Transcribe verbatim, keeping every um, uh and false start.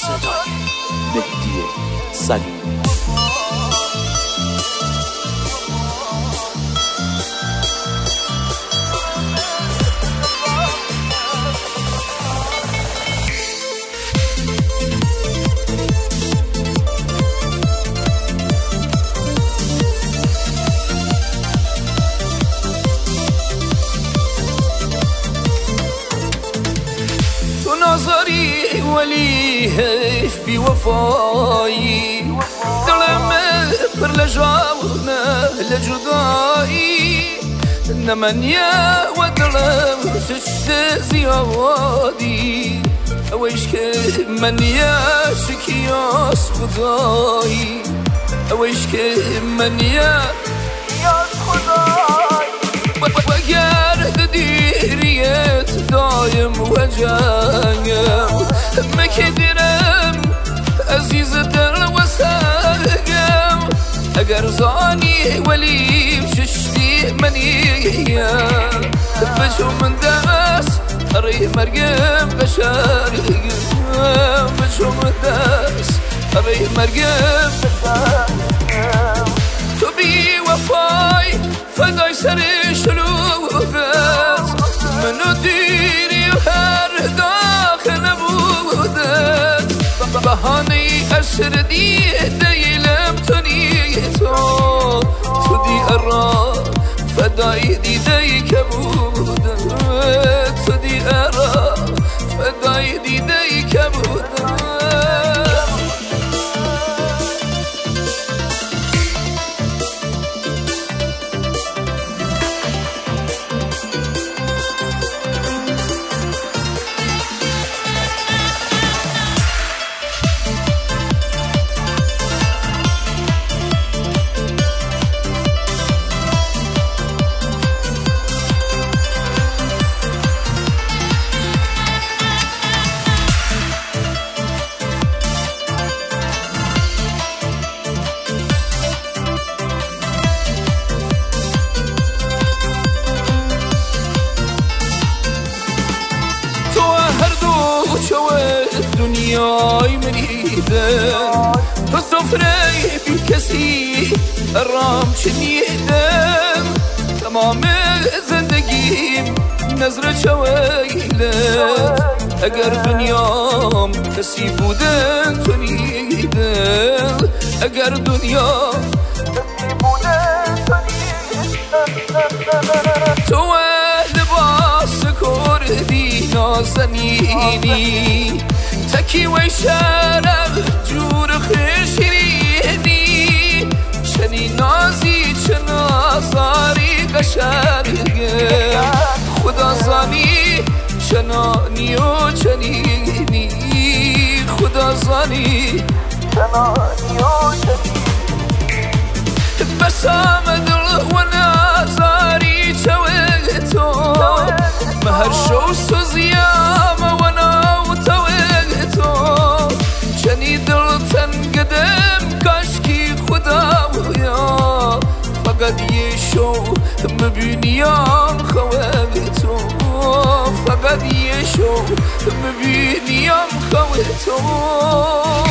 صدای مهدی سلیمی. نظري ولي هيف بوفاي دلم بر لجاونا لجدائي نمن يا ودلم تشت زيادي اويش من يا شكياس خداي اويش من يا خداي وقرد ديريت دايم وجايم مكدرم عزيز دل وساقم اگر زاني ولي بششتي منية بشو من داس اري مرقم بشارقم بشو من داس اري مرقم بشارقم تبي وفاي فداي سري شلوغت منو ديري وهر داخل بودت بهاني أسر دي ديلم تنيتو تدي أرى فداي دي دي كبودت تدي أرى فداي دي دي كبودت دنیای منیدم تو سفره بی کسی رام شنیدم تمام زندگیم نظر چویلت اگر دنیام کسی بودن تو نیدم اگر دنیا کسی بودن تو نیدم تو لباس کردی نازنینی تکی وی شرم جور خشرینی چنی نازی چه نازاری قشرگه خدا زانی چنانی و چنینی خدا زانی چنانی و چنینی بسام دل و نازاری چوه تو مهر شو سوزیام و ناو تو چنی دل تن قدم کاشکی خدا ویا فقط یه شو مبینیام خواه تو فقط یه شو مبینیام خواه تو